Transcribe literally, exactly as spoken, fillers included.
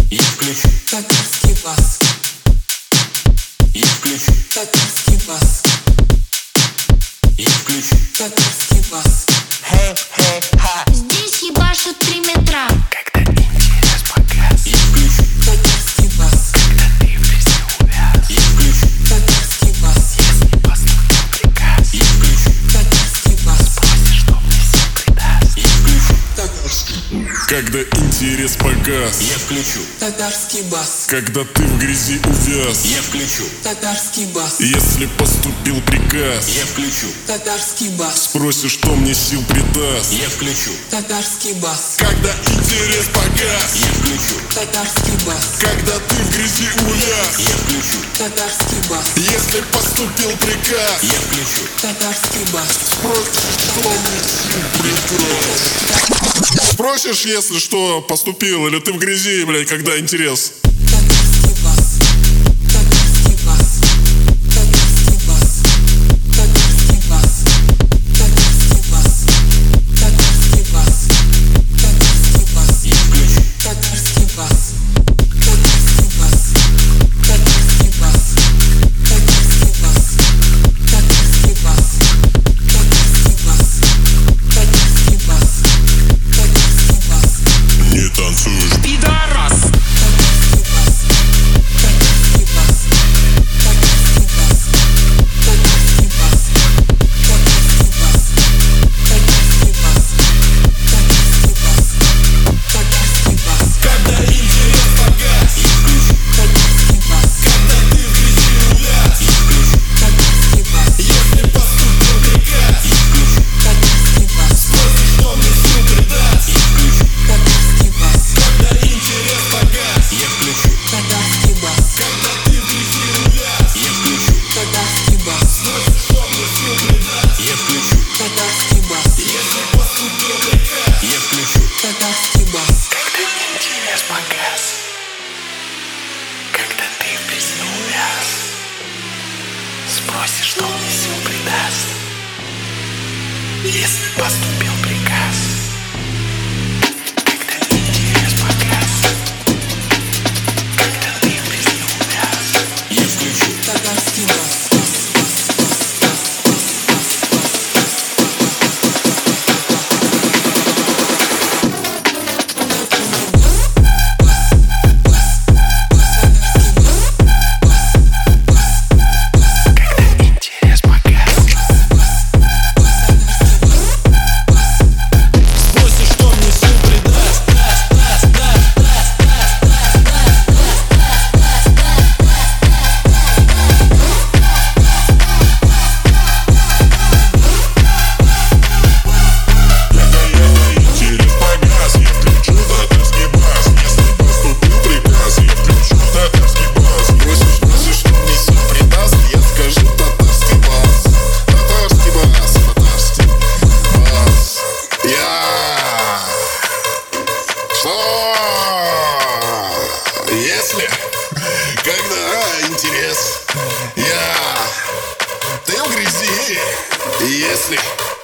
Я включу татарский бас. Я включу татарский бас. Я включу татарский бас. Hey, hey, ha. Здесь ебашут три метра. Когда интерес погас, Я включу татарский бас. когда ты в грязи увяз, Я включу татарский бас. если поступил приказ, Я включу татарский бас. просишь, что мне сил придаст. Я включу татарский. Когда интерес погас, Я включу татарский бас. когда ты в грязи увяз, Я включу татарский бас. если поступил приказ, Я включу татарский бас. спросишь, что мне сил придаст. Я включу татарский бас. Когда интерес погас, Я включу татарский бас. когда ты в грязи увяз, Я включу татарский бас. если поступил приказ, Я включу татарский бас. спросишь, что мне сил придаст. Спросишь, если что, поступил, или ты в грязи, блядь, когда интерес. Татарский бас. Татарский бас. Татарский бас. Татарский бас. Татарский бас. Татарский бас. Татарский бас. Я включу татарский бас. Татарский бас. Татарский бас. Татарский бас. Татарский бас. Татарский бас. Татарский бас. Татарский бас. Не танцуешь. Пидорас! Татарский бас. Татарский бас. Татарский бас. Татарский бас. Татарский бас. Татарский бас. Татарский бас. Татарский бас. Когда интерес погас, Я включу татарский бас. когда ты в грязи увяз, Я включу татарский бас. если поступил приказ, Я включу татарский бас. спросишь, что мне сил придаст. Я включу татарский бас. Когда интерес погас, Я включу татарский бас. когда ты в грязи увяз, Я включу татарский бас. спросишь, что мне сил придаст. Я включу татарский бас. Если поступил приказ, Я включу татарский бас. Когда интерес погас, когда ты в грязи увяз, спросишь, что мне сил придаст. Если поступил приказ, когда интерес погас, когда ты в грязи увяз, Я включу татарский бас. когда интерес погас, спросишь, что мне сил придаст. Интерес погас, я включу татарский бас. Если поступил приказ, я включу татарский бас. Спросишь, спросишь, что мне сил придаст, я скажу татарский бас. Татарский бас, татарский бас. Я что? Если, когда интерес, я ты в грязи, если